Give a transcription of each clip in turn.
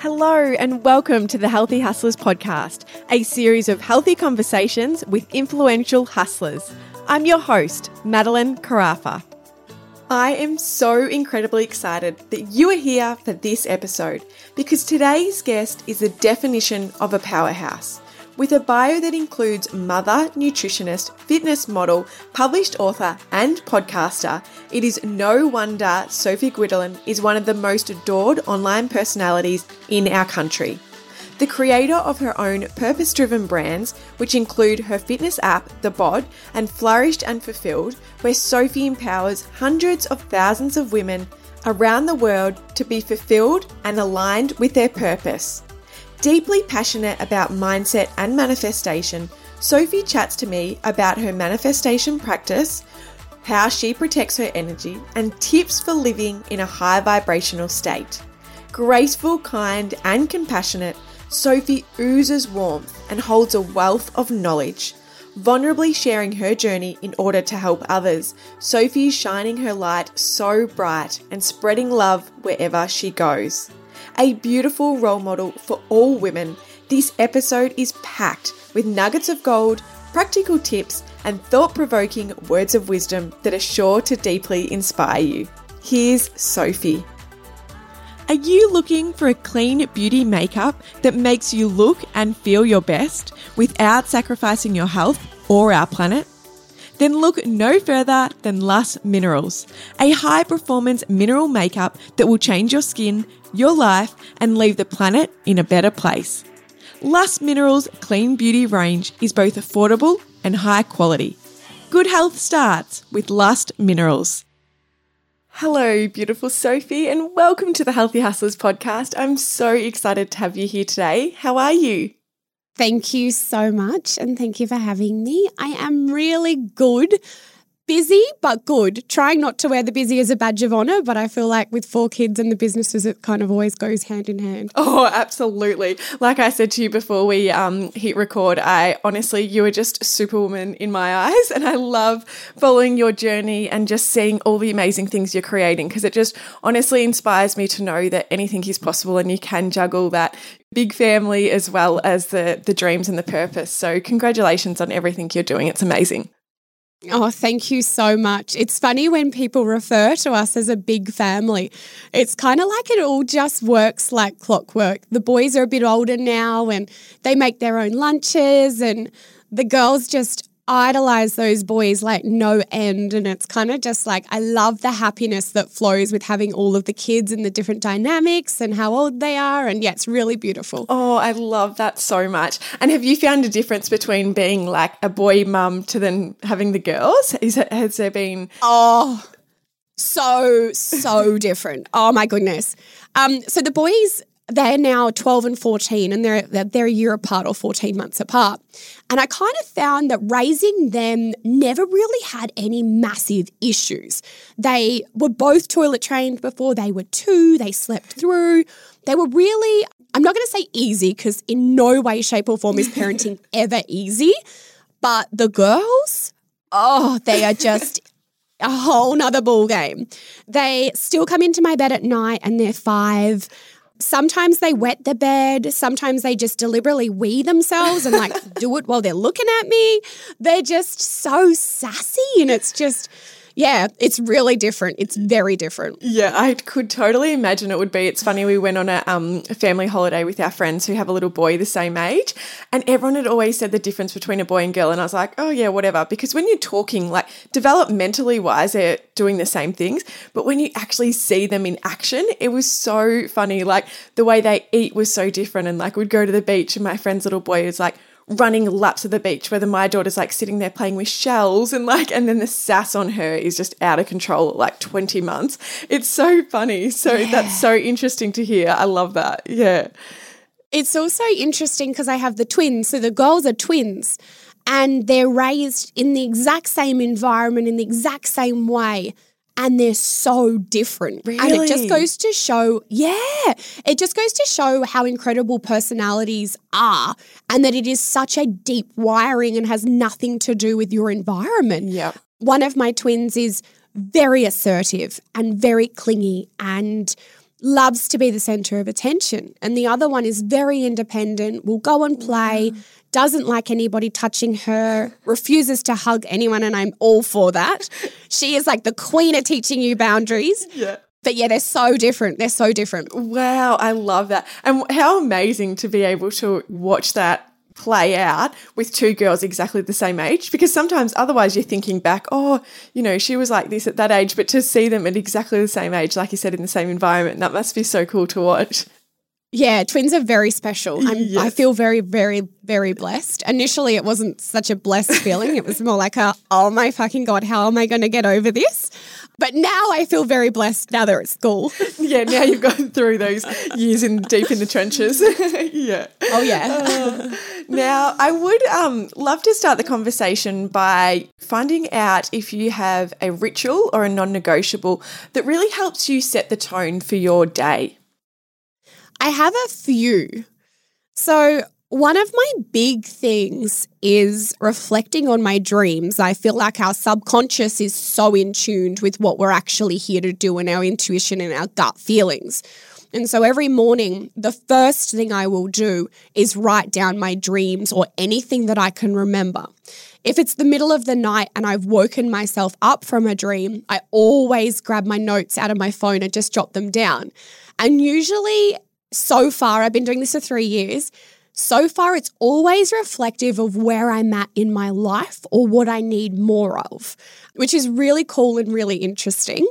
Hello and welcome to the Healthy Hustlers podcast, a series of healthy conversations with influential hustlers. I'm your host, Madeline Carafa. I am so incredibly excited that you are here for this episode because today's guest is the definition of a powerhouse. With a bio that includes mother, nutritionist, fitness model, published author, and podcaster, it is no wonder Sophie Guidolin is one of the most adored online personalities in our country. The creator of her own purpose-driven brands, which include her fitness app, The Bod, and Flourished and Fulfilled, where Sophie empowers hundreds of thousands of women around the world to be fulfilled and aligned with their purpose. Deeply passionate about mindset and manifestation, Sophie chats to me about her manifestation practice, how she protects her energy, and tips for living in a high vibrational state. Graceful, kind, and compassionate, Sophie oozes warmth and holds a wealth of knowledge. Vulnerably sharing her journey in order to help others, Sophie is shining her light so bright and spreading love wherever she goes. A beautiful role model for all women, this episode is packed with nuggets of gold, practical tips, and thought-provoking words of wisdom that are sure to deeply inspire you. Here's Sophie. Are you looking for a clean beauty makeup that makes you look and feel your best without sacrificing your health or our planet? Then look no further than Lush Minerals, a high-performance mineral makeup that will change your skin, your life, and leave the planet in a better place. Lush Minerals' clean beauty range is both affordable and high quality. Good health starts with Lush Minerals. Hello, beautiful Sophie, and welcome to the Healthy Hustlers podcast. I'm so excited to have you here today. How are you? Thank you so much, and thank you for having me. I am really good. Busy, but good. Trying not to wear the busy as a badge of honour, but I feel like with 4 kids and the businesses, it kind of always goes hand in hand. Oh, absolutely. Like I said to you before we hit record, you are just superwoman in my eyes, and I love following your journey and just seeing all the amazing things you're creating because it just honestly inspires me to know that anything is possible and you can juggle that big family as well as the dreams and the purpose. So congratulations on everything you're doing. It's amazing. Oh, thank you so much. It's funny when people refer to us as a big family. It's kind of like it all just works like clockwork. The boys are a bit older now and they make their own lunches and the girls just idolize those boys like no end. And it's kind of just like, I love the happiness that flows with having all of the kids and the different dynamics and how old they are. And yeah, it's really beautiful. Oh, I love that so much. And have you found a difference between being like a boy mum to then having the girls? Has there been? Oh, so different. Oh my goodness. So the boys, they're now 12 and 14 and they're a year apart or 14 months apart. And I kind of found that raising them never really had any massive issues. They were both toilet trained before they were 2. They slept through. They were really, I'm not going to say easy because in no way, shape or form is parenting ever easy. But the girls, they are just a whole nother ball game. They still come into my bed at night and they're 5. Sometimes they wet the bed. Sometimes they just deliberately wee themselves and like do it while they're looking at me. They're just so sassy and it's just, yeah, it's really different. It's very different. Yeah, I could totally imagine it would be. It's funny, we went on a family holiday with our friends who have a little boy the same age and everyone had always said the difference between a boy and girl and I was like, oh yeah, whatever. Because when you're talking like developmentally wise, they're doing the same things, but when you actually see them in action, it was so funny. Like the way they eat was so different and like we'd go to the beach and my friend's little boy was like running laps of the beach, whether my daughter's like sitting there playing with shells and then the sass on her is just out of control at like 20 months. It's so funny. So yeah. That's so interesting to hear. I love that. Yeah. It's also interesting because I have the twins. So the girls are twins and they're raised in the exact same environment in the exact same way. And they're so different. Really? And it just goes to show, it just goes to show how incredible personalities are and that it is such a deep wiring and has nothing to do with your environment. Yeah. One of my twins is very assertive and very clingy and loves to be the center of attention. And the other one is very independent, will go and play, doesn't like anybody touching her, refuses to hug anyone, and I'm all for that. She is like the queen of teaching you boundaries. Yeah. But yeah, they're so different. They're so different. Wow, I love that. And how amazing to be able to watch that play out with two girls exactly the same age, because sometimes otherwise you're thinking back, oh, you know, she was like this at that age, but to see them at exactly the same age, like you said, in the same environment, that must be so cool to watch. Yeah, twins are very special. Yes. I feel very, very, very blessed. Initially, it wasn't such a blessed feeling. It was more like oh my fucking God, how am I going to get over this? But now I feel very blessed now they're at school. Yeah, now you've gone through those years deep in the trenches. Yeah. Oh, yeah. Now, I would love to start the conversation by finding out if you have a ritual or a non-negotiable that really helps you set the tone for your day. I have a few. So one of my big things is reflecting on my dreams. I feel like our subconscious is so in tune with what we're actually here to do and our intuition and our gut feelings. And so every morning, the first thing I will do is write down my dreams or anything that I can remember. If it's the middle of the night and I've woken myself up from a dream, I always grab my notes out of my phone and just jot them down. And usually, so far, I've been doing this for 3 years, so far it's always reflective of where I'm at in my life or what I need more of, which is really cool and really interesting.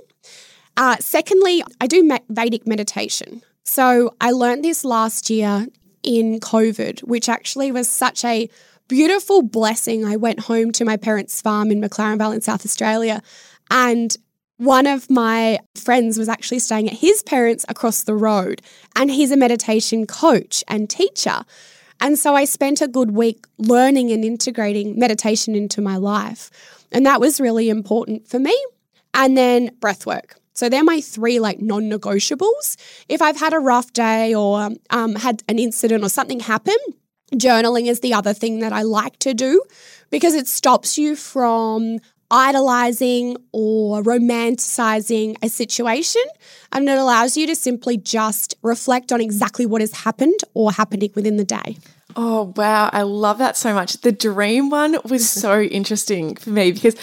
Secondly, I do Vedic meditation. So I learned this last year in COVID, which actually was such a beautiful blessing. I went home to my parents' farm in McLaren Vale in South Australia, and one of my friends was actually staying at his parents' across the road, and he's a meditation coach and teacher. And so I spent a good week learning and integrating meditation into my life. And that was really important for me. And then breath work. So they're my 3 non-negotiables. If I've had a rough day or had an incident or something happen, journaling is the other thing that I like to do because it stops you from idolizing or romanticizing a situation, and it allows you to simply just reflect on exactly what has happened or happening within the day. Oh, wow. I love that so much. The dream one was so interesting for me because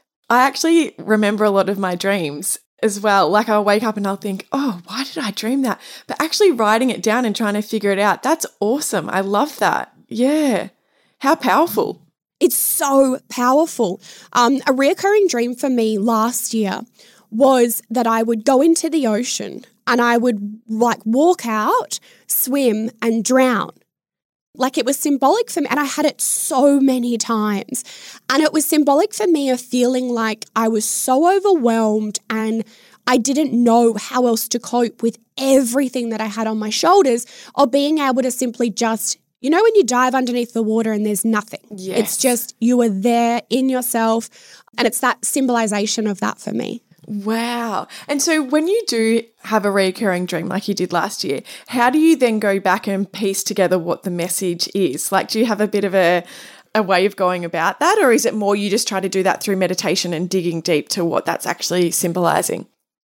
I actually remember a lot of my dreams as well. Like I'll wake up and I'll think, oh, why did I dream that? But actually writing it down and trying to figure it out, that's awesome. I love that. Yeah. How powerful. It's so powerful. A reoccurring dream for me last year was that I would go into the ocean and I would walk out, swim and drown. It was symbolic for me, and I had it so many times. And it was symbolic for me of feeling like I was so overwhelmed and I didn't know how else to cope with everything that I had on my shoulders, or being able to simply just, you know, when you dive underneath the water and there's nothing. Yes. It's just you are there in yourself, and it's that symbolization of that for me. Wow. And so when you do have a recurring dream like you did last year, how do you then go back and piece together what the message is? Do you have a bit of a way of going about that, or is it more you just try to do that through meditation and digging deep to what that's actually symbolizing?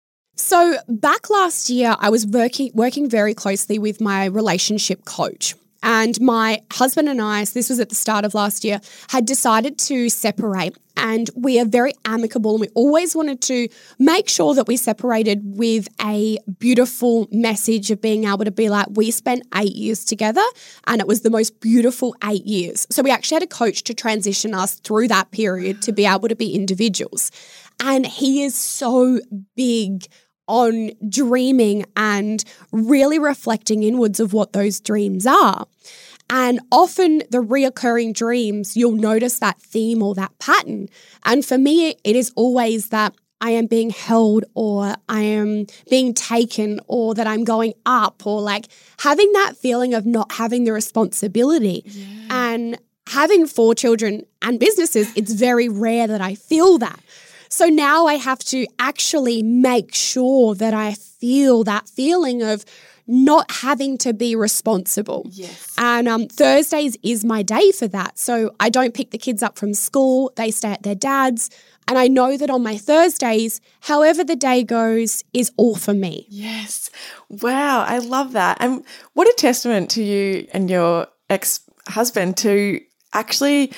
So back last year, I was working very closely with my relationship coach. And my husband and I, so this was at the start of last year, had decided to separate. And we are very amicable, and we always wanted to make sure that we separated with a beautiful message of being able to be like, we spent 8 years together and it was the most beautiful 8 years. So we actually had a coach to transition us through that period to be able to be individuals. And he is so big on dreaming and really reflecting inwards of what those dreams are. And often the reoccurring dreams, you'll notice that theme or that pattern. And for me, it is always that I am being held, or I am being taken, or that I'm going up, or having that feeling of not having the responsibility. Yeah. And having 4 children and businesses, it's very rare that I feel that. So now I have to actually make sure that I feel that feeling of not having to be responsible. Yes. And Thursdays is my day for that. So I don't pick the kids up from school. They stay at their dad's. And I know that on my Thursdays, however the day goes is all for me. Yes. Wow. I love that. And what a testament to you and your ex-husband to actually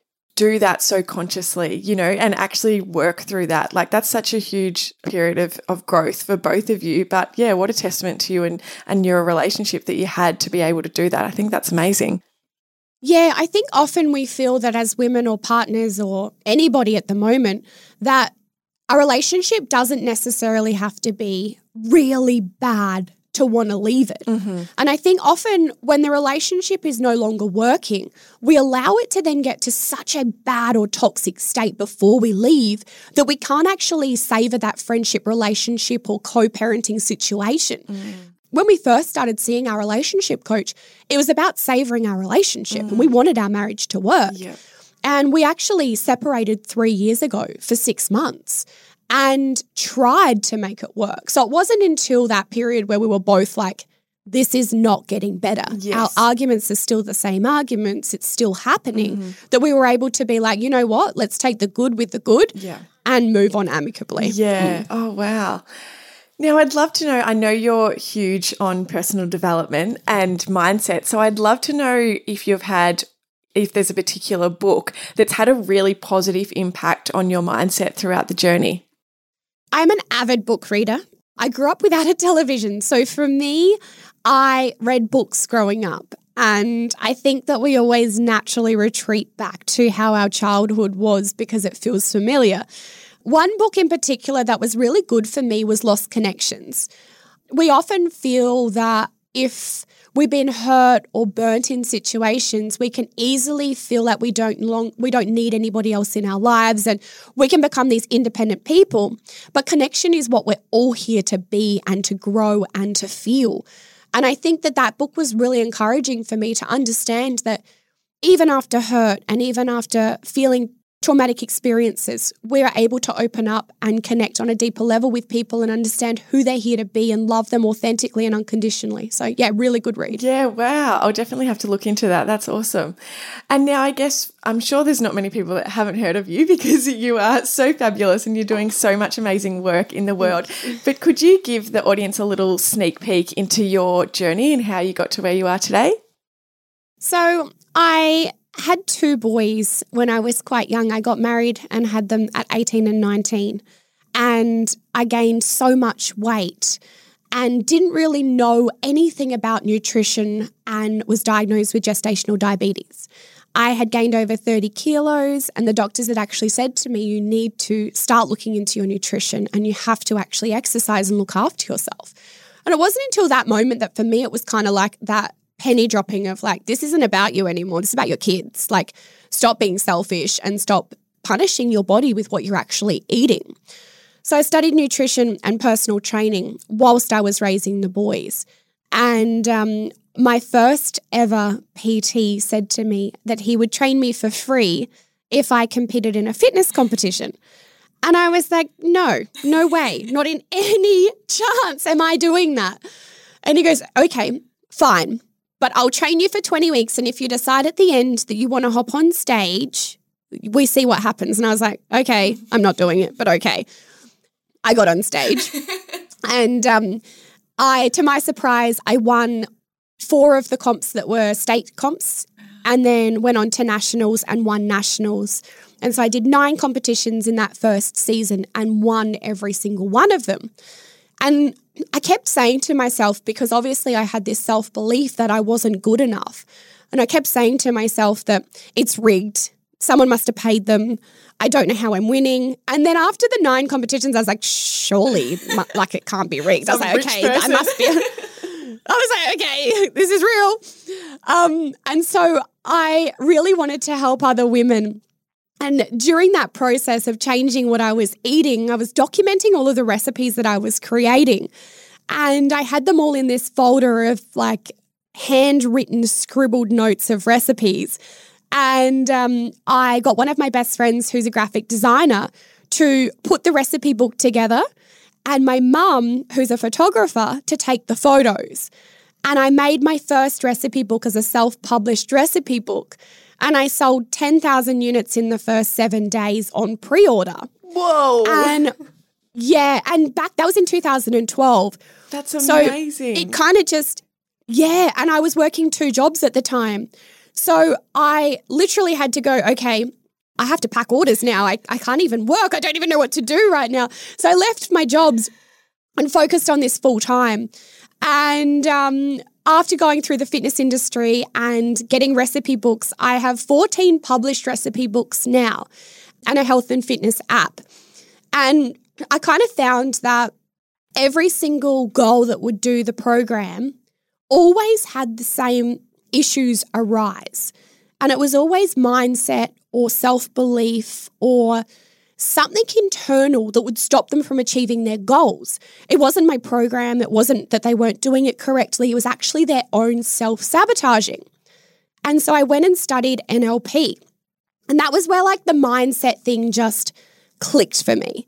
do that so consciously, you know, and actually work through that. Like that's such a huge period of growth for both of you. But yeah, what a testament to you and your relationship that you had to be able to do that. I think that's amazing. Yeah, I think often we feel that as women or partners or anybody at the moment, that a relationship doesn't necessarily have to be really bad to want to leave it. Mm-hmm. And I think often when the relationship is no longer working, we allow it to then get to such a bad or toxic state before we leave that we can't actually savor that friendship, relationship or co-parenting situation. Mm. When we first started seeing our relationship coach, it was about savoring our relationship and we wanted our marriage to work. Yep. And we actually separated 3 years ago for 6 months and tried to make it work. So it wasn't until that period where we were both like, this is not getting better. Yes. Our arguments are still the same arguments. It's still happening, that we were able to be like, you know what, let's take the good with the good and move on amicably. Yeah. Oh, wow. Now, I'd love to know, I know you're huge on personal development and mindset. So I'd love to know if there's a particular book that's had a really positive impact on your mindset throughout the journey. I'm an avid book reader. I grew up without a television. So for me, I read books growing up. And I think that we always naturally retreat back to how our childhood was because it feels familiar. One book in particular that was really good for me was Lost Connections. We often feel that if we've been hurt or burnt in situations, we can easily feel that we don't need anybody else in our lives and we can become these independent people. But connection is what we're all here to be and to grow and to feel. And I think that book was really encouraging for me to understand that even after hurt and even after feeling traumatic experiences, we're able to open up and connect on a deeper level with people and understand who they're here to be and love them authentically and unconditionally. So yeah, really good read. Yeah, wow. I'll definitely have to look into that. That's awesome. And now I guess I'm sure there's not many people that haven't heard of you because you are so fabulous and you're doing so much amazing work in the world. But could you give the audience a little sneak peek into your journey and how you got to where you are today? So I had 2 boys when I was quite young. I got married and had them at 18 and 19. And I gained so much weight and didn't really know anything about nutrition and was diagnosed with gestational diabetes. I had gained over 30 kilos and the doctors had actually said to me, you need to start looking into your nutrition and you have to actually exercise and look after yourself. And it wasn't until that moment that for me it was kind of like that penny dropping of like, this isn't about you anymore. This is about your kids. Like, stop being selfish and stop punishing your body with what you're actually eating. So I studied nutrition and personal training whilst I was raising the boys. And my first ever PT said to me that he would train me for free if I competed in a fitness competition. And I was like, no way, not in any chance am I doing that. And he goes, okay, fine. But I'll train you for 20 weeks. And if you decide at the end that you want to hop on stage, we see what happens. And I was like, okay, I'm not doing it, but okay. I got on stage. And to my surprise, I won 4 of the comps that were state comps and then went on to nationals and won nationals. And so I did 9 competitions in that first season and won every single one of them. And I kept saying to myself, because obviously I had this self-belief that I wasn't good enough. And I kept saying to myself that it's rigged. Someone must have paid them. I don't know how I'm winning. And then after the 9 competitions, I was like, surely, like it can't be rigged. I was like, okay, I must be. I was like, okay, this is real. And so I really wanted to help other women. And during that process of changing what I was eating, I was documenting all of the recipes that I was creating. And I had them all in this folder of like handwritten, scribbled notes of recipes. And I got one of my best friends who's a graphic designer to put the recipe book together and my mum, who's a photographer, to take the photos. And I made my first recipe book as a self-published recipe book. And I sold 10,000 units in the first 7 days on pre-order. Whoa. And that was in 2012. That's amazing. So it kind of just, and I was working 2 jobs at the time. So I literally had to go, okay, I have to pack orders now. I can't even work. I don't even know what to do right now. So I left my jobs and focused on this full time. And after going through the fitness industry and getting recipe books, I have 14 published recipe books now and a health and fitness app. And I kind of found that every single girl that would do the program always had the same issues arise. And it was always mindset or self-belief or something internal that would stop them from achieving their goals. It wasn't my program. It wasn't that they weren't doing it correctly. It was actually their own self-sabotaging. And so I went and studied NLP. And that was where like the mindset thing just clicked for me.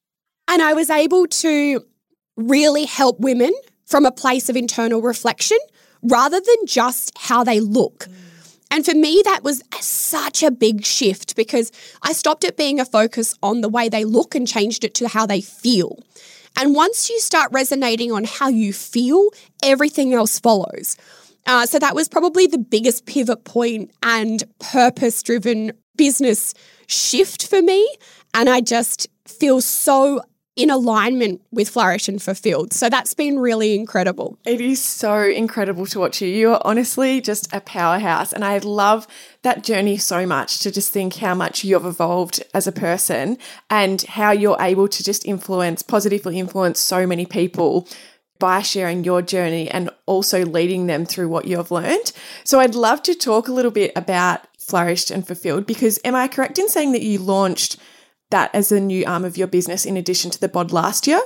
And I was able to really help women from a place of internal reflection rather than just how they look. And for me, that was such a big shift because I stopped it being a focus on the way they look and changed it to how they feel. And once you start resonating on how you feel, everything else follows. So that was probably the biggest pivot point and purpose-driven business shift for me. And I just feel so in alignment with Flourish and Fulfilled. So that's been really incredible. It is so incredible to watch you. You are honestly just a powerhouse. And I love that journey so much to just think how much you've evolved as a person and how you're able to just positively influence so many people by sharing your journey and also leading them through what you've learned. So I'd love to talk a little bit about Flourished and Fulfilled because am I correct in saying that you launched that as a new arm of your business in addition to the bod last year?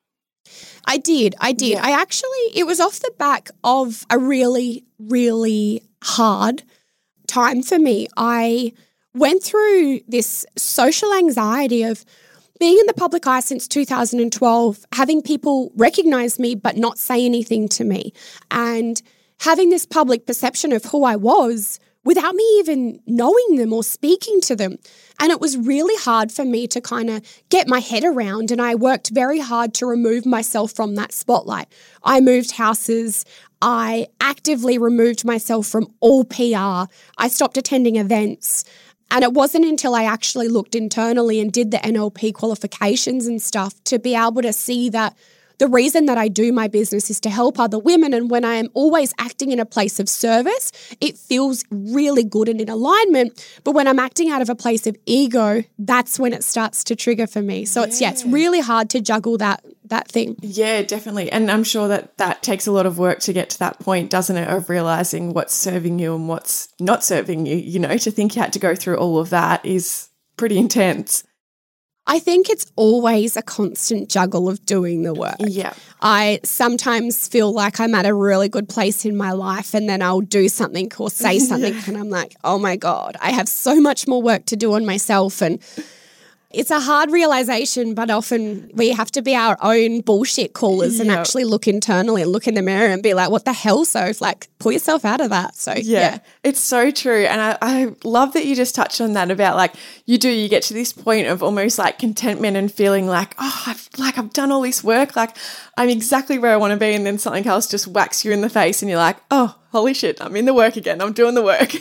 I did. Yeah. It was off the back of a really, really hard time for me. I went through this social anxiety of being in the public eye since 2012, having people recognize me but not say anything to me, and having this public perception of who I was without me even knowing them or speaking to them. And it was really hard for me to kind of get my head around, and I worked very hard to remove myself from that spotlight. I moved houses. I actively removed myself from all PR. I stopped attending events. And it wasn't until I actually looked internally and did the NLP qualifications and stuff to be able to see that the reason that I do my business is to help other women. And when I am always acting in a place of service, it feels really good and in alignment. But when I'm acting out of a place of ego, that's when it starts to trigger for me. So it's really hard to juggle that thing. Yeah, definitely. And I'm sure that takes a lot of work to get to that point, doesn't it, of realizing what's serving you and what's not serving you. You know, to think you had to go through all of that is pretty intense. I think it's always a constant juggle of doing the work. Yeah. I sometimes feel like I'm at a really good place in my life and then I'll do something or say something and I'm like, oh my God, I have so much more work to do on myself. And it's a hard realization, but often we have to be our own bullshit callers and actually look internally and look in the mirror and be like, what the hell? So it's like, pull yourself out of that. So yeah. It's so true. And I love that you just touched on that about like you get to this point of almost like contentment and feeling like, oh, I've done all this work. Like I'm exactly where I want to be. And then something else just whacks you in the face and you're like, oh, holy shit, I'm in the work again. I'm doing the work.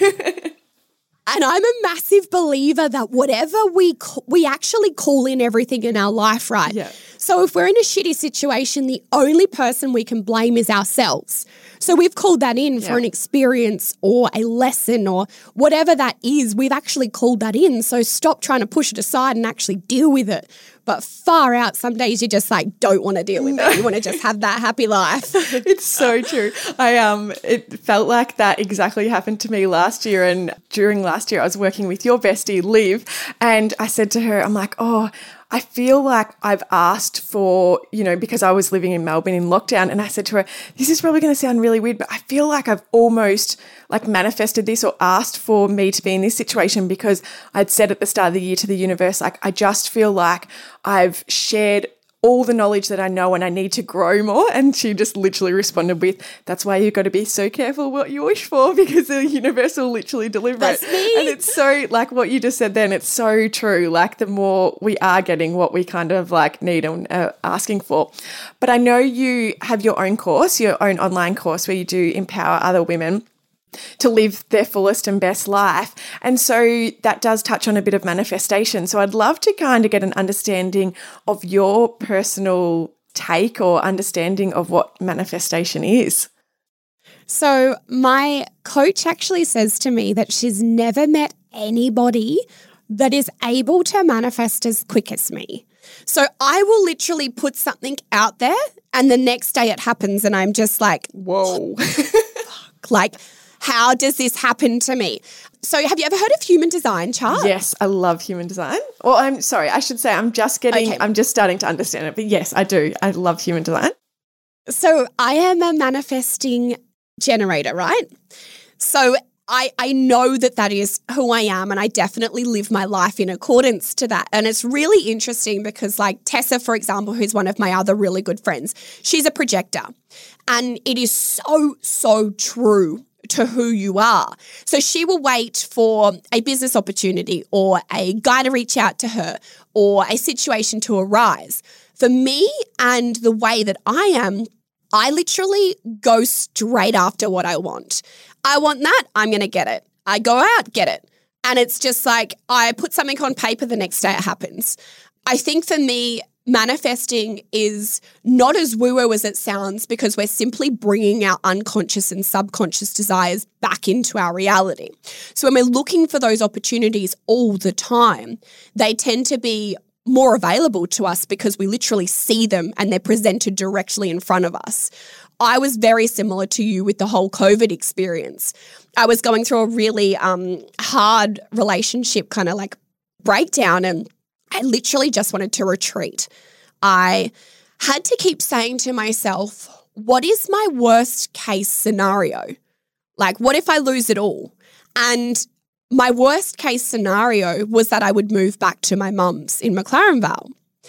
And I'm a massive believer that whatever we actually call in everything in our life, right? Yeah. So if we're in a shitty situation, the only person we can blame is ourselves. So we've called that in for an experience or a lesson or whatever that is. We've actually called that in. So stop trying to push it aside and actually deal with it. But far out, some days you just like don't want to deal with it. You want to just have that happy life. It's so true. It felt like that exactly happened to me last year. And during last year, I was working with your bestie, Liv, and I said to her, I'm like, oh, I feel like I've asked for, because I was living in Melbourne in lockdown, and I said to her, this is probably going to sound really weird, but I feel like I've almost like manifested this or asked for me to be in this situation because I'd said at the start of the year to the universe, like, I just feel like I've shared all the knowledge that I know and I need to grow more. And she just literally responded with, that's why you've got to be so careful what you wish for, because the universe will literally deliver That's it. me. And it's so, like what you just said then, it's so true. Like the more we are getting what we kind of like need and asking for. But I know you have your own course, your own online course where you do empower other women to live their fullest and best life. And so that does touch on a bit of manifestation. So I'd love to kind of get an understanding of your personal take or understanding of what manifestation is. So my coach actually says to me that she's never met anybody that is able to manifest as quick as me. So I will literally put something out there and the next day it happens and I'm just like, whoa, like, how does this happen to me? So have you ever heard of human design, Chart? Yes, I love human design. Well, I'm sorry, I should say I'm just starting to understand it. But yes, I do. I love human design. So I am a manifesting generator, right? So I know that is who I am and I definitely live my life in accordance to that. And it's really interesting because like Tessa, for example, who's one of my other really good friends, she's a projector. And it is so, so true to who you are. So she will wait for a business opportunity or a guy to reach out to her or a situation to arise. For me and the way that I am, I literally go straight after what I want. I want that, I'm going to get it. I go out, get it. And it's just like I put something on paper, the next day it happens. I think for me, manifesting is not as woo-woo as it sounds because we're simply bringing our unconscious and subconscious desires back into our reality. So when we're looking for those opportunities all the time, they tend to be more available to us because we literally see them and they're presented directly in front of us. I was very similar to you with the whole COVID experience. I was going through a really hard relationship kind of like breakdown and I literally just wanted to retreat. I had to keep saying to myself, what is my worst case scenario? Like, what if I lose it all? And my worst case scenario was that I would move back to my mum's in McLaren Vale.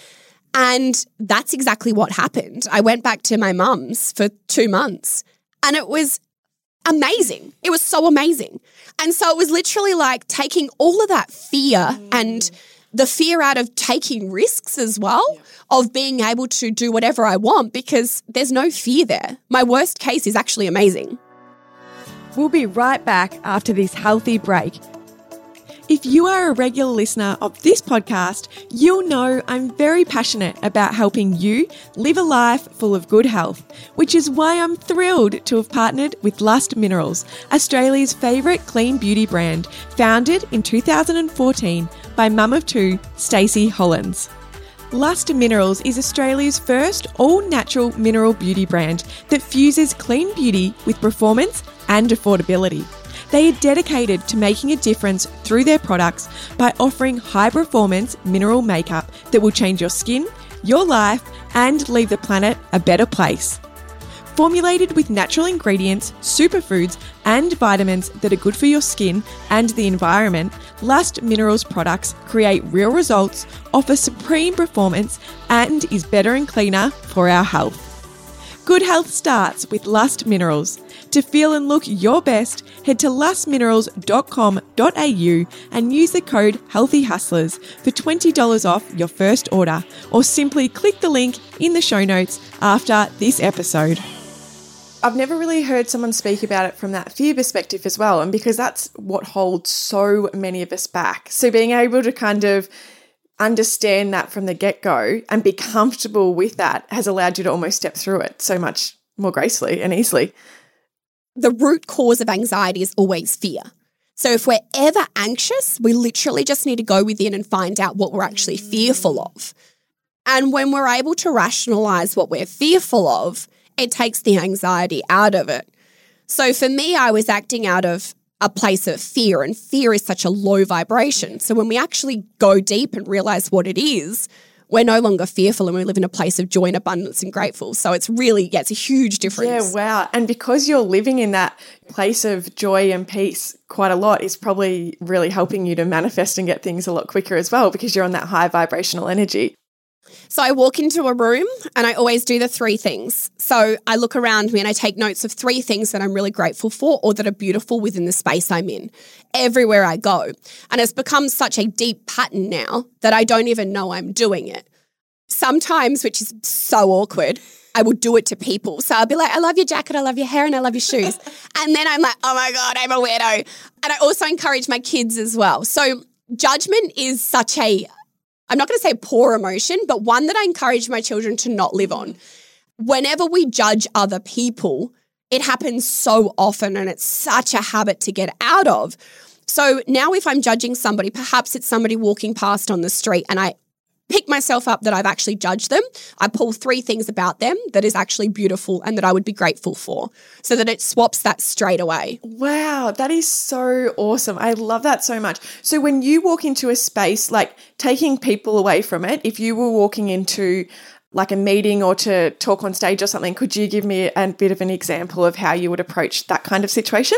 And that's exactly what happened. I went back to my mum's for 2 months and it was amazing. It was so amazing. And so it was literally like taking all of that fear and the fear out of taking risks as well, of being able to do whatever I want because there's no fear there. My worst case is actually amazing. We'll be right back after this healthy break. If you are a regular listener of this podcast, you'll know I'm very passionate about helping you live a life full of good health, which is why I'm thrilled to have partnered with Lust Minerals, Australia's favourite clean beauty brand, founded in 2014 by mum of two, Stacey Hollins. Lust Minerals is Australia's first all-natural mineral beauty brand that fuses clean beauty with performance and affordability. They are dedicated to making a difference through their products by offering high-performance mineral makeup that will change your skin, your life, and leave the planet a better place. Formulated with natural ingredients, superfoods, and vitamins that are good for your skin and the environment, Lust Minerals products create real results, offer supreme performance, and is better and cleaner for our health. Good health starts with Lust Minerals. To feel and look your best, head to lustminerals.com.au and use the code HEALTHYHustlers for $20 off your first order, or simply click the link in the show notes after this episode. I've never really heard someone speak about it from that fear perspective as well, and because that's what holds so many of us back. So being able to kind of understand that from the get-go and be comfortable with that has allowed you to almost step through it so much more gracefully and easily. The root cause of anxiety is always fear. So if we're ever anxious, we literally just need to go within and find out what we're actually fearful of. And when we're able to rationalize what we're fearful of, it takes the anxiety out of it. So for me, I was acting out of a place of fear, and fear is such a low vibration. So when we actually go deep and realize what it is, we're no longer fearful and we live in a place of joy and abundance and grateful. So it's really, it's a huge difference. Yeah, wow. And because you're living in that place of joy and peace quite a lot, it's probably really helping you to manifest and get things a lot quicker as well, because you're on that high vibrational energy. So I walk into a room and I always do the 3 things. So I look around me and I take notes of 3 things that I'm really grateful for or that are beautiful within the space I'm in, everywhere I go. And it's become such a deep pattern now that I don't even know I'm doing it. Sometimes, which is so awkward, I will do it to people. So I'll be like, I love your jacket, I love your hair, and I love your shoes. And then I'm like, oh my God, I'm a weirdo. And I also encourage my kids as well. So judgment is such a, I'm not going to say poor emotion, but one that I encourage my children to not live on. Whenever we judge other people, it happens so often and it's such a habit to get out of. So now if I'm judging somebody, perhaps it's somebody walking past on the street and I pick myself up that I've actually judged them. I pull 3 things about them that is actually beautiful and that I would be grateful for, so that it swaps that straight away. Wow, that is so awesome. I love that so much. So when you walk into a space, like taking people away from it, if you were walking into like a meeting or to talk on stage or something, could you give me a bit of an example of how you would approach that kind of situation?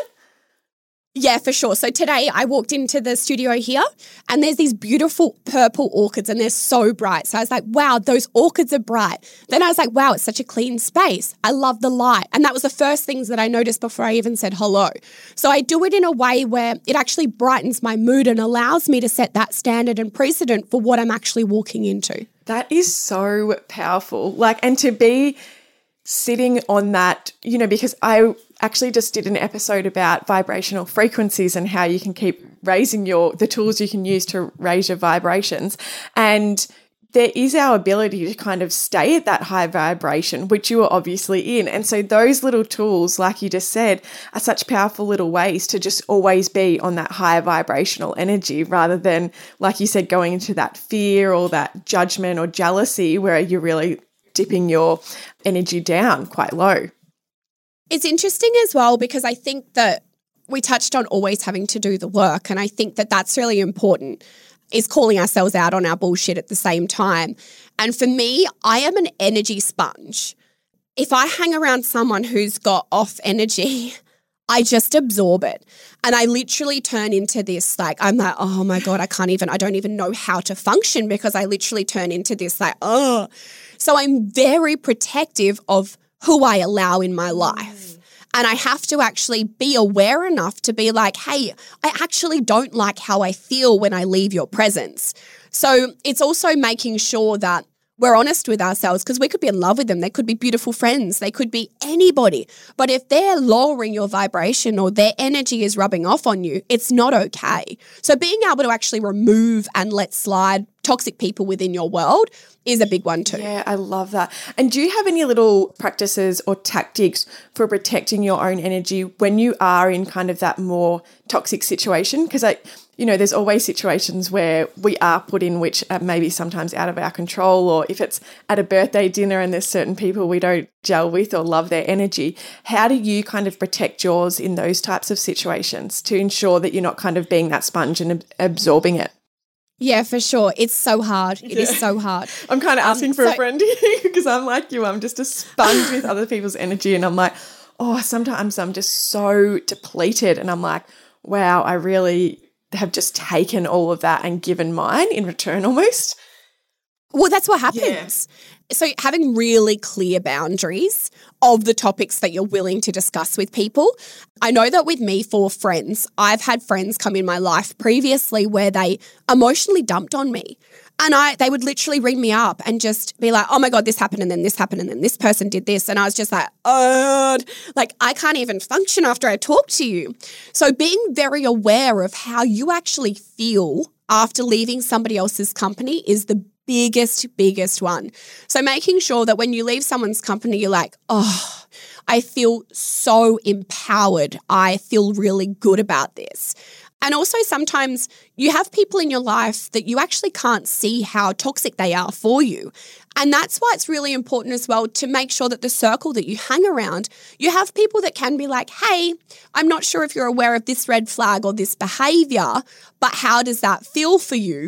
Yeah, for sure. So today I walked into the studio here and there's these beautiful purple orchids and they're so bright. So I was like, wow, those orchids are bright. Then I was like, wow, it's such a clean space. I love the light. And that was the first things that I noticed before I even said hello. So I do it in a way where it actually brightens my mood and allows me to set that standard and precedent for what I'm actually walking into. That is so powerful. Like, and to be sitting on that, you know, because I actually just did an episode about vibrational frequencies and how you can keep raising the tools you can use to raise your vibrations. And there is our ability to kind of stay at that high vibration, which you are obviously in. And so those little tools, like you just said, are such powerful little ways to just always be on that higher vibrational energy, rather than, like you said, going into that fear or that judgment or jealousy where you're really dipping your energy down quite low. It's interesting as well because I think that we touched on always having to do the work, and I think that that's really important, is calling ourselves out on our bullshit at the same time. And for me, I am an energy sponge. If I hang around someone who's got off energy, I just absorb it. And I literally turn into this, like, I'm like, oh my God, I don't even know how to function, because I literally turn into this, like, oh. So I'm very protective of who I allow in my life. And I have to actually be aware enough to be like, hey, I actually don't like how I feel when I leave your presence. So it's also making sure that we're honest with ourselves, because we could be in love with them. They could be beautiful friends. They could be anybody. But if they're lowering your vibration or their energy is rubbing off on you, it's not okay. So being able to actually remove and let slide toxic people within your world is a big one too. Yeah, I love that. And do you have any little practices or tactics for protecting your own energy when you are in kind of that more toxic situation? Because there's always situations where we are put in which are maybe sometimes out of our control, or if it's at a birthday dinner and there's certain people we don't gel with or love their energy. How do you kind of protect yours in those types of situations to ensure that you're not kind of being that sponge and absorbing it? Yeah, for sure. It's so hard. It is so hard. I'm kind of asking for a friend because I'm like you. I'm just a sponge with other people's energy, and I'm like, oh, sometimes I'm just so depleted, and I'm like, wow, I really have just taken all of that and given mine in return almost. Well, that's what happens. Yeah. So having really clear boundaries of the topics that you're willing to discuss with people. I know that with me, for friends, I've had friends come in my life previously where they emotionally dumped on me. And they would literally ring me up and just be like, oh my God, this happened and then this happened and then this person did this. And I was just like, oh, like I can't even function after I talk to you. So being very aware of how you actually feel after leaving somebody else's company is the biggest one. So making sure that when you leave someone's company, you're like, oh, I feel so empowered. I feel really good about this. And also sometimes you have people in your life that you actually can't see how toxic they are for you. And that's why it's really important as well to make sure that the circle that you hang around, you have people that can be like, hey, I'm not sure if you're aware of this red flag or this behavior, but how does that feel for you?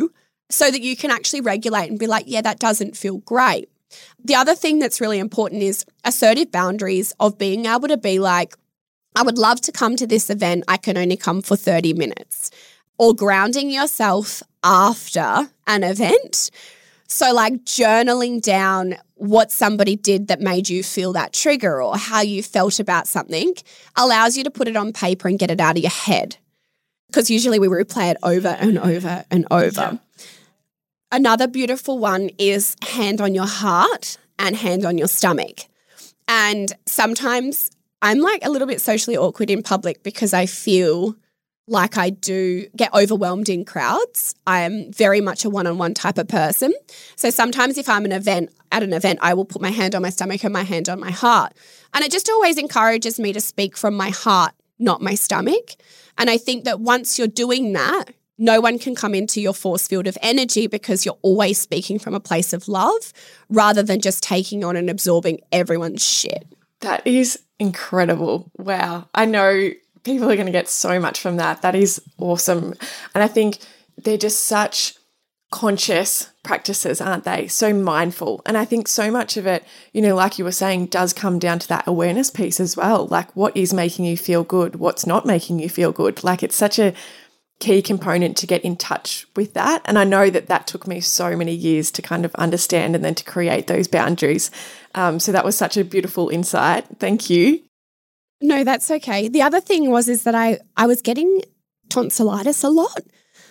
so that you can actually regulate and be like, yeah, that doesn't feel great. The other thing that's really important is assertive boundaries of being able to be like, I would love to come to this event. I can only come for 30 minutes. Or grounding yourself after an event. So like journaling down what somebody did that made you feel that trigger or how you felt about something allows you to put it on paper and get it out of your head. Because usually we replay it over and over and over. Yeah. Another beautiful one is hand on your heart and hand on your stomach. And sometimes I'm like a little bit socially awkward in public because I feel like I do get overwhelmed in crowds. I am very much a one-on-one type of person. So sometimes if I'm at an event, I will put my hand on my stomach and my hand on my heart. And it just always encourages me to speak from my heart, not my stomach. And I think that once you're doing that, no one can come into your force field of energy because you're always speaking from a place of love rather than just taking on and absorbing everyone's shit. That is incredible. Wow. I know people are going to get so much from that. That is awesome. And I think they're just such conscious practices, aren't they? So mindful. And I think so much of it, like you were saying, does come down to that awareness piece as well. Like what is making you feel good? What's not making you feel good? Like it's such a key component to get in touch with that. And I know that took me so many years to kind of understand and then to create those boundaries. So that was such a beautiful insight. Thank you. No, that's okay. The other thing is that I was getting tonsillitis a lot,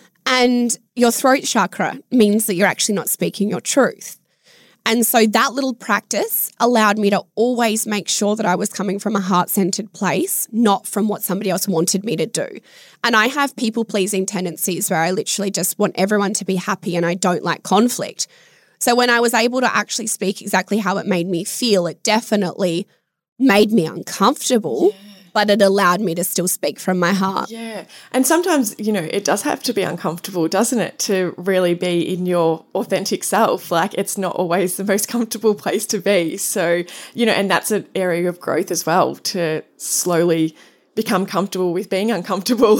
and your throat chakra means that you're actually not speaking your truth. And so that little practice allowed me to always make sure that I was coming from a heart-centered place, not from what somebody else wanted me to do. And I have people-pleasing tendencies where I literally just want everyone to be happy and I don't like conflict. So when I was able to actually speak exactly how it made me feel, it definitely made me uncomfortable, but it allowed me to still speak from my heart. Yeah. And sometimes, it does have to be uncomfortable, doesn't it, to really be in your authentic self. Like it's not always the most comfortable place to be. So, and that's an area of growth as well, to slowly become comfortable with being uncomfortable.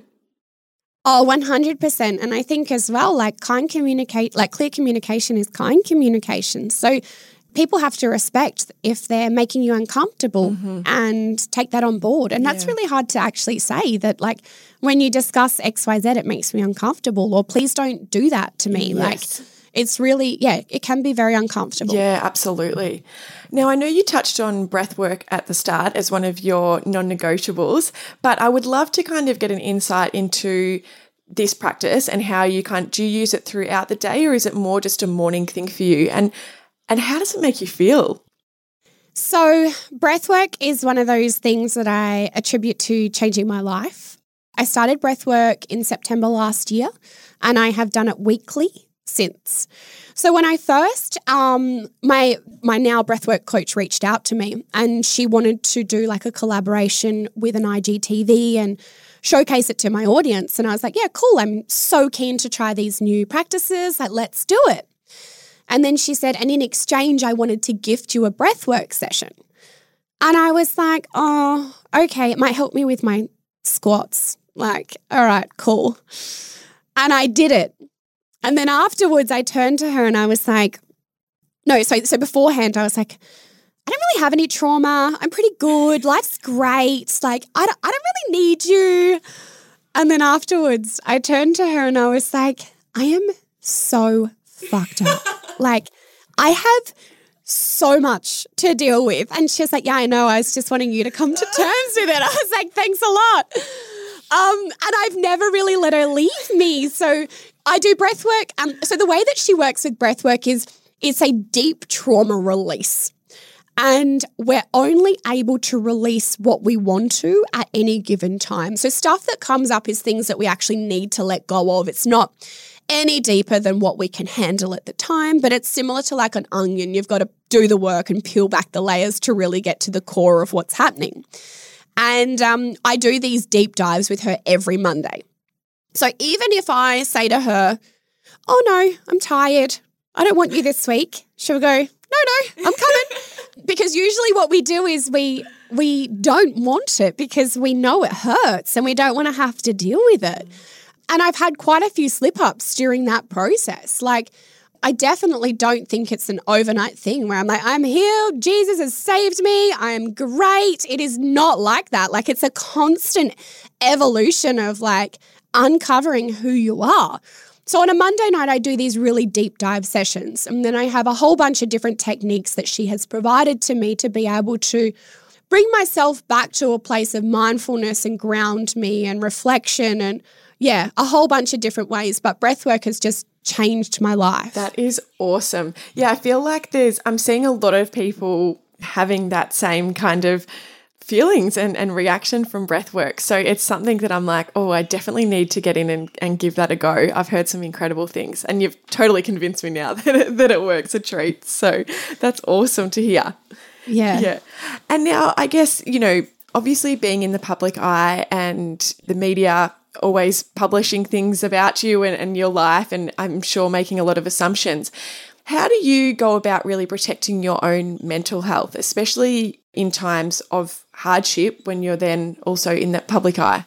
Oh, 100%. And I think as well, clear communication is kind communication. So people have to respect if they're making you uncomfortable and take that on board. And that's really hard to actually say that, when you discuss XYZ, it makes me uncomfortable, or please don't do that to me. Yes. It's really, it can be very uncomfortable. Yeah, absolutely. Now, I know you touched on breath work at the start as one of your non-negotiables, but I would love to kind of get an insight into this practice and how do you use it throughout the day, or is it more just a morning thing for you? And how does it make you feel? So breathwork is one of those things that I attribute to changing my life. I started breathwork in September last year, and I have done it weekly since. So when I first, my now breathwork coach reached out to me, and she wanted to do a collaboration with an IGTV and showcase it to my audience. And I was like, yeah, cool. I'm so keen to try these new practices. Let's do it. And then she said, and in exchange, I wanted to gift you a breathwork session. And I was like, oh, okay, it might help me with my squats. All right, cool. And I did it. And then afterwards, I turned to her and I was like, no, so beforehand, I was like, I don't really have any trauma. I'm pretty good. Life's great. I don't really need you. And then afterwards, I turned to her and I was like, I am so fucked up. I have so much to deal with. And she was like, yeah, I know. I was just wanting you to come to terms with it. I was like, thanks a lot. And I've never really let her leave me. So I do breath work. So the way that she works with breath work is it's a deep trauma release. And we're only able to release what we want to at any given time. So stuff that comes up is things that we actually need to let go of. It's not any deeper than what we can handle at the time, but it's similar to an onion. You've got to do the work and peel back the layers to really get to the core of what's happening. And I do these deep dives with her every Monday. So even if I say to her, oh no, I'm tired, I don't want you this week, she'll go, no, I'm coming. Because usually what we do is we don't want it because we know it hurts and we don't want to have to deal with it. And I've had quite a few slip-ups during that process. Like, I definitely don't think it's an overnight thing where I'm like, I'm healed, Jesus has saved me, I'm great. It is not like that. Like, it's a constant evolution of like uncovering who you are. So on a Monday night, I do these really deep dive sessions, and then I have a whole bunch of different techniques that she has provided to me to be able to bring myself back to a place of mindfulness and ground me and reflection and a whole bunch of different ways. But breathwork has just changed my life. That is awesome. Yeah, I feel like I'm seeing a lot of people having that same kind of feelings and reaction from breathwork. So it's something that I'm like, oh, I definitely need to get in and give that a go. I've heard some incredible things, and you've totally convinced me now that it works a treat. So that's awesome to hear. Yeah. And now I guess, obviously being in the public eye and the media always publishing things about you and your life, and I'm sure making a lot of assumptions. How do you go about really protecting your own mental health, especially in times of hardship when you're then also in that public eye?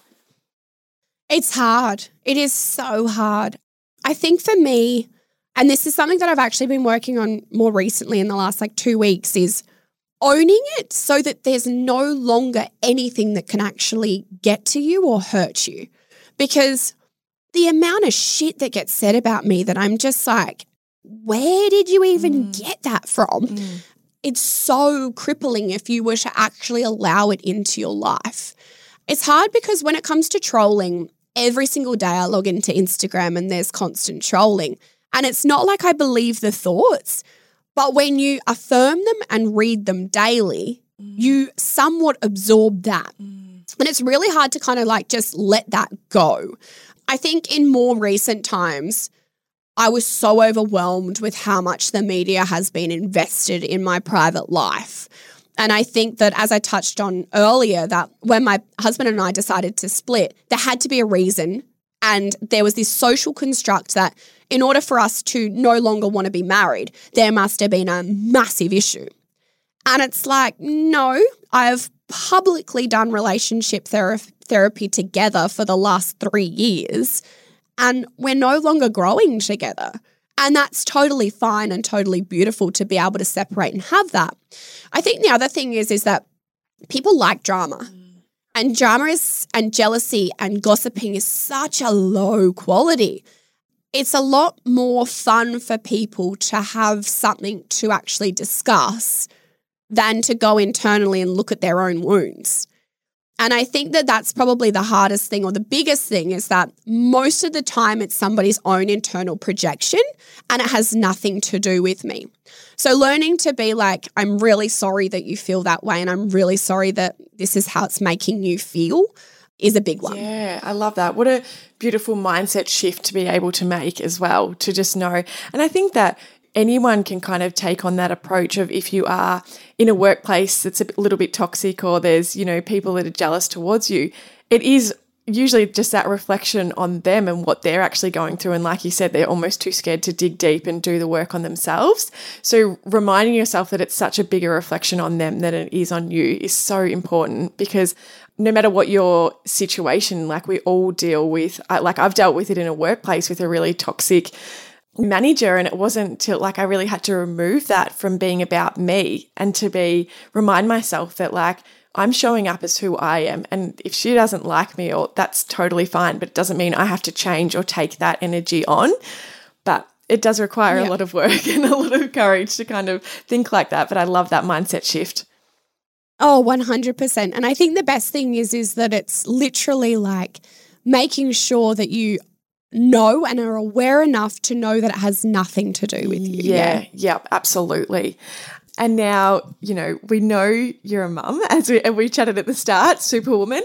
It's hard. It is so hard. I think for me, and this is something that I've actually been working on more recently in the last 2 weeks, is owning it so that there's no longer anything that can actually get to you or hurt you. Because the amount of shit that gets said about me that I'm just like, where did you even get that from? It's so crippling if you were to actually allow it into your life. It's hard because when it comes to trolling, every single day I log into Instagram and there's constant trolling. And it's not like I believe the thoughts, but when you affirm them and read them daily, you somewhat absorb that. And it's really hard to kind of just let that go. I think in more recent times, I was so overwhelmed with how much the media has been invested in my private life. And I think that, as I touched on earlier, that when my husband and I decided to split, there had to be a reason. And there was this social construct that in order for us to no longer want to be married, there must have been a massive issue. And it's like, no, I've publicly done relationship therapy together for the last 3 years, and we're no longer growing together. And that's totally fine and totally beautiful to be able to separate and have that. I think the other thing is that people like drama. And drama and jealousy and gossiping is such a low quality. It's a lot more fun for people to have something to actually discuss than to go internally and look at their own wounds. And I think that that's probably the hardest thing, or the biggest thing, is that most of the time it's somebody's own internal projection and it has nothing to do with me. So learning to be like, I'm really sorry that you feel that way and I'm really sorry that this is how it's making you feel is a big one. Yeah, I love that. What a beautiful mindset shift to be able to make as well, to just know. And I think that anyone can kind of take on that approach of, if you are in a workplace that's a little bit toxic, or there's, people that are jealous towards you, it is usually just that reflection on them and what they're actually going through. And like you said, they're almost too scared to dig deep and do the work on themselves. So reminding yourself that it's such a bigger reflection on them than it is on you is so important, because no matter what your situation, we all deal with, I've dealt with it in a workplace with a really toxic manager, and it wasn't until I really had to remove that from being about me and to remind myself that I'm showing up as who I am, and if she doesn't like me, or that's totally fine, but it doesn't mean I have to change or take that energy on. But it does require a lot of work and a lot of courage to kind of think like that. But I love that mindset shift. Oh, 100%. And I think the best thing is that it's literally making sure that you know and are aware enough to know that it has nothing to do with you. Yeah, absolutely. And now, we know you're a mum, as we chatted at the start, superwoman.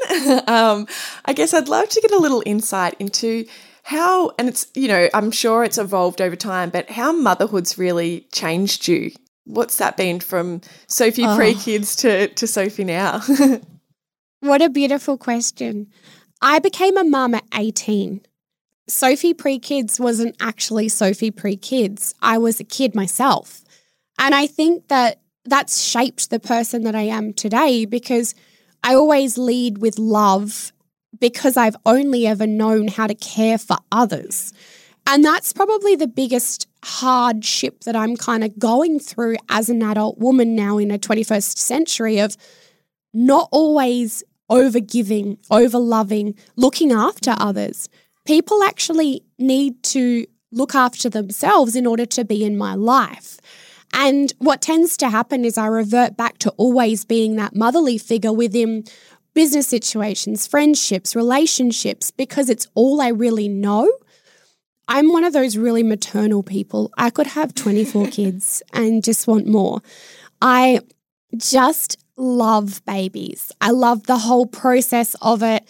I guess I'd love to get a little insight into how, and it's, I'm sure it's evolved over time, but how motherhood's really changed you. What's that been from Sophie pre-kids to Sophie now? What a beautiful question. I became a mum at 18. Sophie pre-kids wasn't actually Sophie pre-kids. I was a kid myself. And I think that that's shaped the person that I am today, because I always lead with love because I've only ever known how to care for others. And that's probably the biggest hardship that I'm kind of going through as an adult woman now in a 21st century, of not always over-giving, over-loving, looking after others. People actually need to look after themselves in order to be in my life. And what tends to happen is I revert back to always being that motherly figure within business situations, friendships, relationships, because it's all I really know. I'm one of those really maternal people. I could have 24 kids and just want more. I just love babies. I love the whole process of it.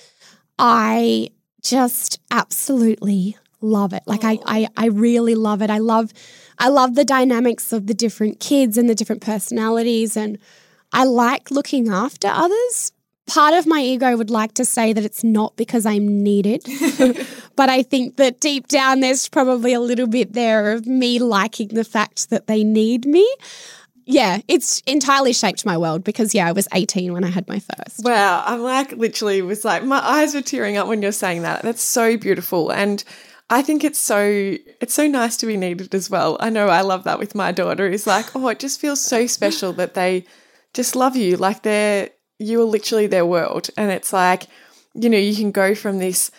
I just absolutely love it. Like I really love it. I love the dynamics of the different kids and the different personalities, and I like looking after others. Part of my ego would like to say that it's not because I'm needed, but I think that deep down there's probably a little bit there of me liking the fact that they need me. Yeah, it's entirely shaped my world because, I was 18 when I had my first. Wow, I'm literally was like, my eyes were tearing up when you're saying that. That's so beautiful. And I think it's so nice to be needed as well. I know I love that with my daughter. It's like, it just feels so special that they just love you. Like you are literally their world. And it's like, you can go from this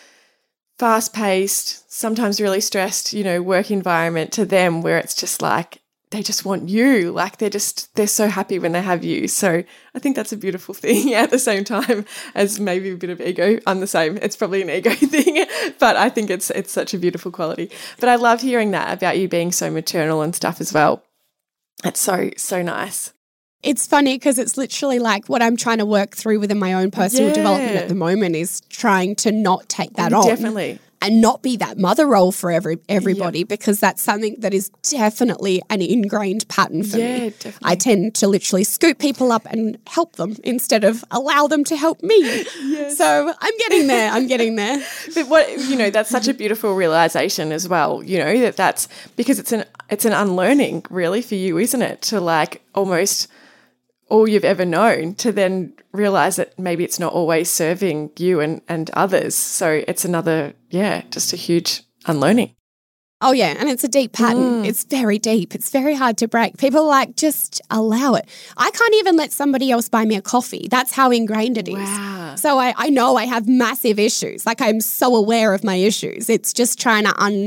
fast-paced, sometimes really stressed, work environment to them where it's just like, they just want you. Like they're so happy when they have you. So I think that's a beautiful thing at the same time as maybe a bit of ego. I'm the same. It's probably an ego thing, but I think it's such a beautiful quality. But I love hearing that about you being so maternal and stuff as well. It's so nice. It's funny because it's literally like what I'm trying to work through within my own personal development at the moment is trying to not take that on. Definitely. And not be that mother role for everybody because that's something that is definitely an ingrained pattern for me. Definitely. I tend to literally scoop people up and help them instead of allow them to help me. Yes. So I'm getting there. But that's such a beautiful realization as well, that's because it's an unlearning really for you, isn't it? To like almost all you've ever known to then realize that maybe it's not always serving you and others. So it's another, just a huge unlearning. Oh, yeah. And it's a deep pattern. It's very deep. It's very hard to break. People are like, just allow it. I can't even let somebody else buy me a coffee. That's how ingrained it is. Wow. So I know I have massive issues. Like I'm so aware of my issues. It's just trying to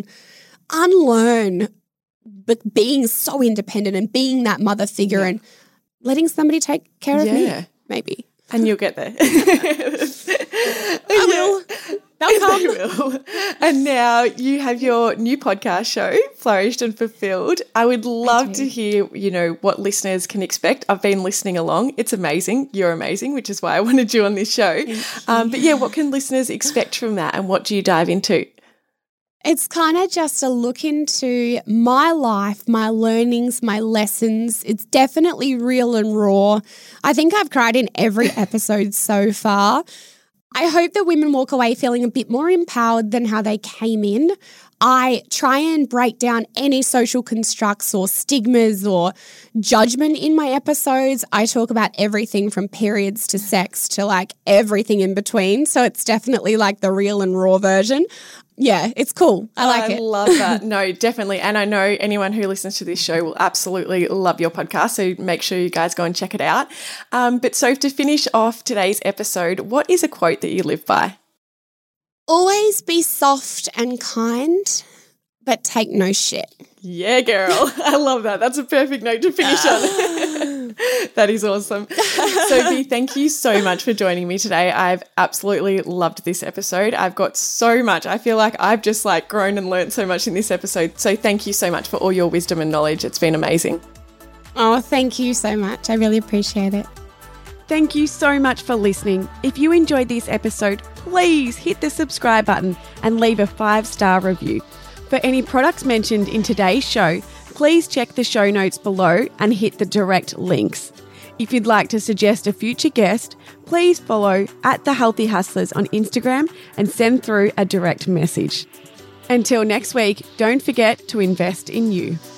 unlearn but being so independent and being that mother figure and letting somebody take care of me, maybe. And you'll get there. I will. They'll come. They will. And now you have your new podcast show, Flourished and Fulfilled. I would love to hear, what listeners can expect. I've been listening along. It's amazing. You're amazing, which is why I wanted you on this show. But what can listeners expect from that and what do you dive into? It's kind of just a look into my life, my learnings, my lessons. It's definitely real and raw. I think I've cried in every episode so far. I hope that women walk away feeling a bit more empowered than how they came in. I try and break down any social constructs or stigmas or judgment in my episodes. I talk about everything from periods to sex to like everything in between. So it's definitely like the real and raw version. Yeah, it's cool. I like it. I love that. No, definitely. And I know anyone who listens to this show will absolutely love your podcast. So make sure you guys go and check it out. But so to finish off today's episode, what is a quote that you live by? Always be soft and kind, but take no shit. Yeah, girl. I love that. That's a perfect note to finish on. That is awesome. Sophie, thank you so much for joining me today. I've absolutely loved this episode. I've got so much. I feel like I've just like grown and learned so much in this episode. So thank you so much for all your wisdom and knowledge. It's been amazing. Oh, thank you so much. I really appreciate it. Thank you so much for listening. If you enjoyed this episode, please hit the subscribe button and leave a 5-star review. For any products mentioned in today's show, please check the show notes below and hit the direct links. If you'd like to suggest a future guest, please follow @TheHealthyHustlers on Instagram and send through a direct message. Until next week, don't forget to invest in you.